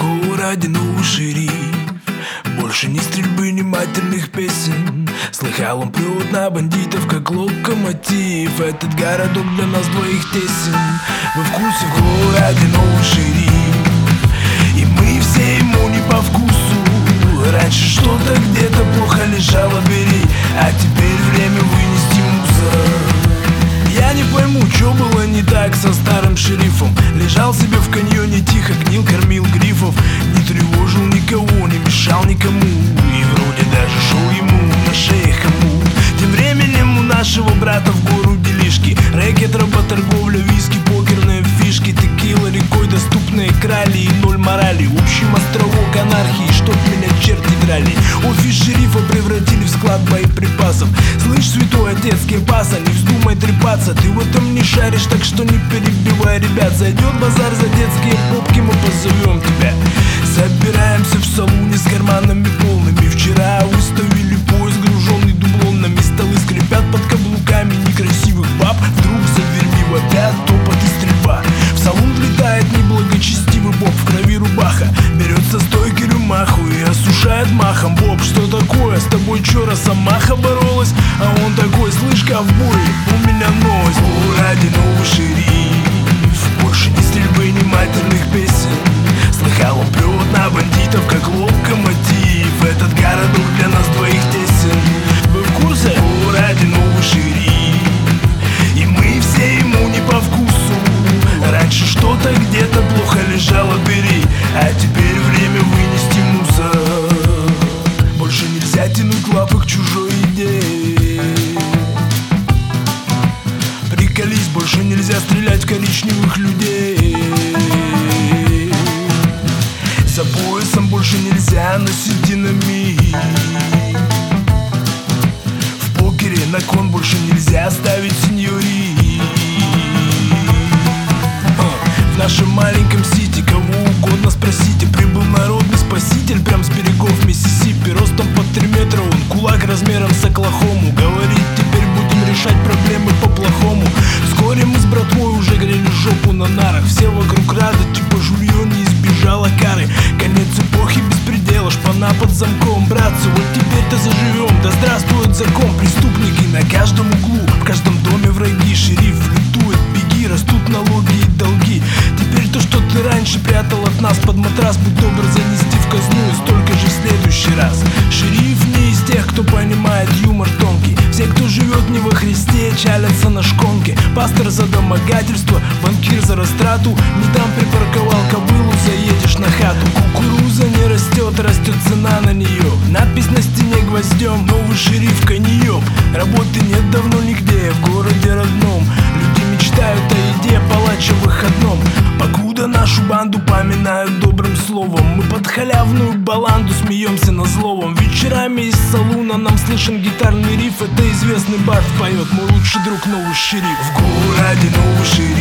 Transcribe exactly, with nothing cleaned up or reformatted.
городе новый шериф. Больше ни стрельбы, ни матерных песен. Слыхал, он плюет на бандитов, как локомотив. Этот городок для нас двоих тесен. Вы в курсе, в городе новый шериф, и мы все ему не по вкусу. Раньше что-то где-то плохо лежало, бери, а теперь время вынести мусор. Я не пойму, что было не так со старым шерифом. Лежал себе в каньоне тихо, гнил, кормил грифов. Не тревожил никого, не мешал никому, и вроде даже шел ему на шее хомут. Тем временем у нашего брата в гору делишки. Рэкет, работорговля, виски, покерные фишки. Текила рекой доступные крали и ноль морали. Общим островок анархии, чтоб меня черти драли. Офис шерифа превратили в склад боеприпасов. Слышь, святой отец Кепаса, не вздумай трепаться. Ты в этом не шаришь, так что не перебивай, ребят. Зайдет базар за детские попки, мы позовем тебя. Собираемся в салоне с карманами полными. Вчера выставили поезд, груженный дублонами. Столы скрипят под каблуками некрасивых баб. Вдруг за дверьми вопят топот и стрельба. В салон влетает неблагочестивый боб в крови рубаха. Берет со стойки рюмаху и осушает махом. Боб, что такое? С тобой чё, росомаха боролась? А он такой: слышь, ковбой, у меня новость. В городе новый шериф. Больше ни стрельбы, ни матерных песен. Слыхал, он плюет на бандитов, как локомотив. Этот городок для нас двоих тесен. Вы в курсе? В городе новый шериф, и мы все ему не по вкусу. Раньше что-то где-то плохо лежало, бери, а теперь время вынести мусор. Больше нельзя тянуть лапы к чужой идее. Приколись, больше нельзя стрелять в коричневых людей. За поясом больше нельзя носить динамит. В покере на кон больше нельзя ставить сеньори. В нашем маленьком сити кого угодно спросите. Прибыл народный спаситель прям с берегов Миссисипи. Ростом под три метра он, кулак размером с Оклахому. Говорит, теперь будем решать проблемы по-плохому. Вскоре мы с братвой уже грели жопу на нарах. Все вокруг рады, типа жулье не избежало кары. Конец эпохи беспредела, шпана под замком. Братцы, вот теперь-то заживем, да здравствует закон. Преступники на каждом углу, в каждом доме враги. Шериф лютует, беги, растут налоги и долги. Теперь то, что ты раньше прятал от нас под матрас, будь добр занести в казну и столько же в следующий раз. Шериф не из тех, кто понимает юмор тонкий. Все, кто живет не во Христе, чалятся на шконке. Пастор за домогательство, банкир за растрату. Не там припарковал кобылу, заедешь на хату. Кукуруза не растет, растет цена на нее. Надпись на стене гвоздем: новый шериф коньек. Работы нет давно нигде, в городе родном. Люди мечтают о еде, палач о выходном. Покуда нашу банду поминают добрым словом, мы под халявную баланду смеемся на зловом. Вечерами из салуна нам слышен гитарный риф. Это известный бард поет: мой лучший друг новый шериф. В городе новый шериф,